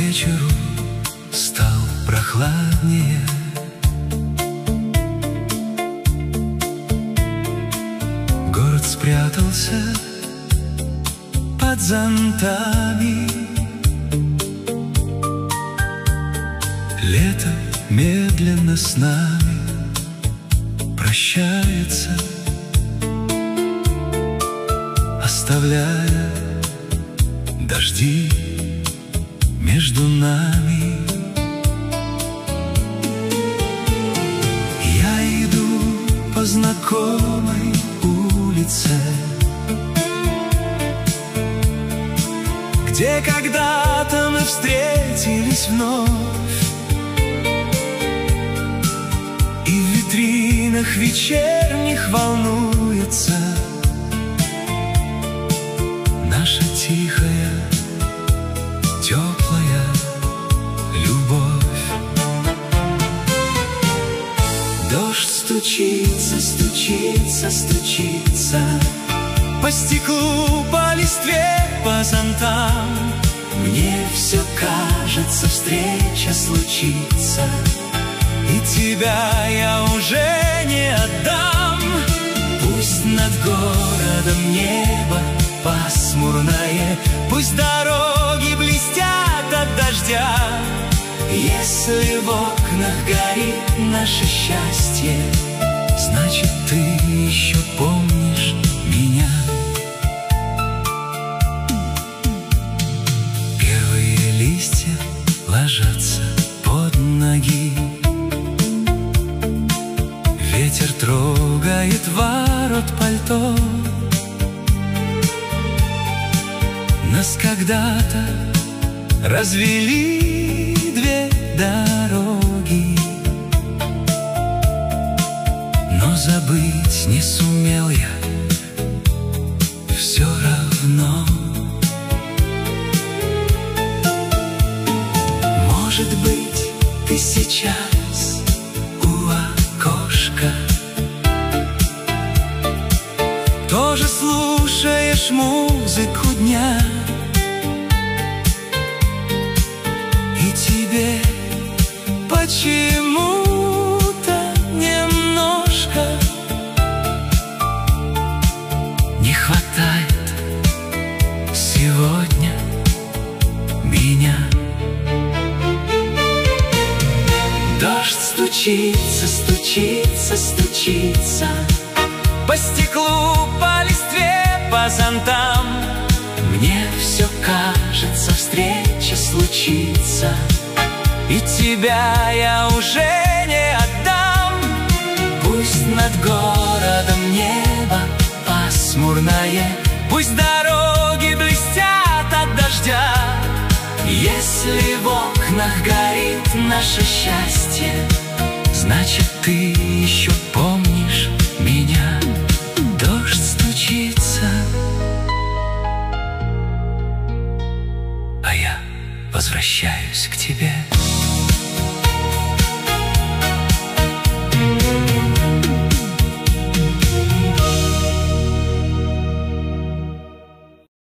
вечеру стал прохладнее. Город спрятался под зонтами. Лето медленно с нами прощается, оставляя дожди между нами. Я иду по знакомой улице, где когда-то мы встретились вновь. И в витринах вечерних волнуется наша тихая, теплая любовь. Дождь стучится, стучится, стучится по стеклу, по листве, по зонтам. Мне все кажется, встреча случится, и тебя я уже не отдам. Пусть над городом небо пасмурное, пусть дороги блестят от дождя. Если в окнах горит наше счастье, значит, ты еще помнишь меня. Первые листья ложатся под ноги, ветер трогает ворот пальто. Нас когда-то развели две дороги, но забыть не сумел я все равно. Может быть, ты сейчас у окошка тоже слушаешь музыку дня, и тебе почему-то немножко не хватает сегодня меня. Дождь стучится, стучится, стучится по стеклу, по листве, по зонтам. Мне все кажется, встреча случится, и тебя я уже не отдам. Пусть над городом небо пасмурное, пусть дороги блестят от дождя. Если в окнах горит наше счастье, значит, ты еще помнишь меня. Дождь стучится, а я возвращаюсь к тебе.